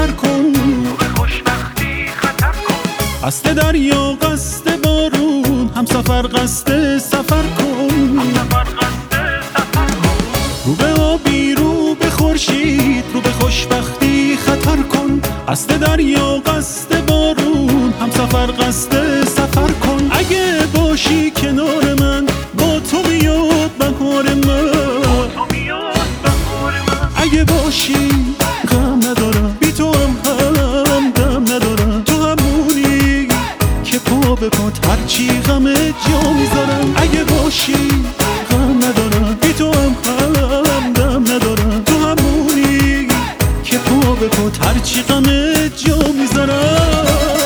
سفر کن، به خوشبختی خطر کن. قصد دریا قصد بارون، هم سفر قصد سفر کن. هم سفر قصد سفر کن. رو به آبی رو به خورشید، رو به خوشبختی خطر کن. قصد دریا قصد بارون، هم سفر قصد سفر کن. اگه باشی کنار من، با تو میاد بهار من. تو میاد بهار من. اگه باشی غم ندارم، بی تو هم دم ندارم. تو همونی که پا به پات هرچی غم جا میذارم. اگه باشی غم ندارم، بی تو هم دم ندارم. تو همونی که پا به پات هرچی غم جا میذارم.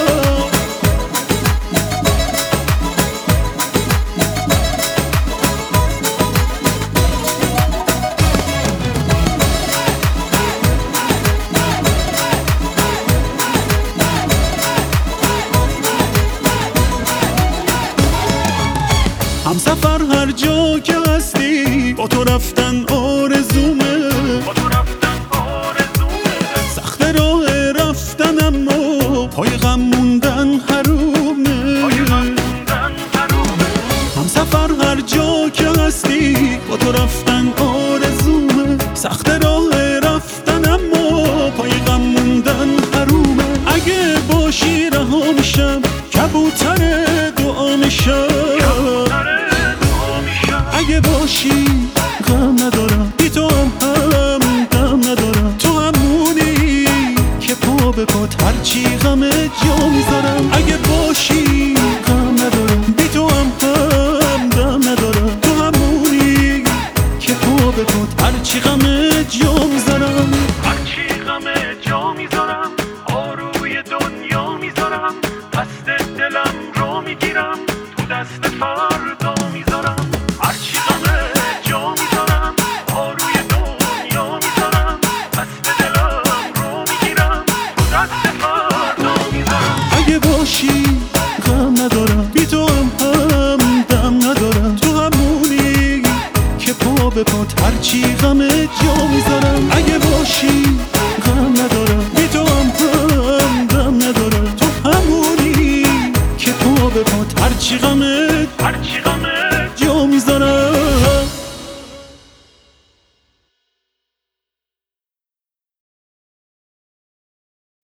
هم سفر هر جا که هستی، با تو رفتن آرزومه. با تو رفتن آرزومه. سخت راه رفتن اما پای غم موندن حرومه. پای غم موندن حرومه. هم سفر هر جا که هستی، با تو رفتن آرزومه. سخت راه رفتن اما پای غم موندن حرومه. اگه باشی رها میشم، کبوتر دعا میشم. اگه باشی غم ندارم، بی تو هم دم ندارم. تو همونی که پا به پات هرچی غم جا میذارم. اگه باشی غم ندارم، بی تو هم دم ندارم. تو همونی که پا به پات هرچی غم جا میذارم. هرچی غم جا میذارم، آروی دنیا میذارم. دست دلم رو میگیرم، تو دست فردا میذارم. هرچی غم جا میذارم، آروی دنیا میذارم. دست دلم رو میگیرم، تو دست فردا میذارم. اگه باشی غم ندارم، بی تو هم دم ندارم. تو همونی که پا به پات هرچی غم جا میذارم.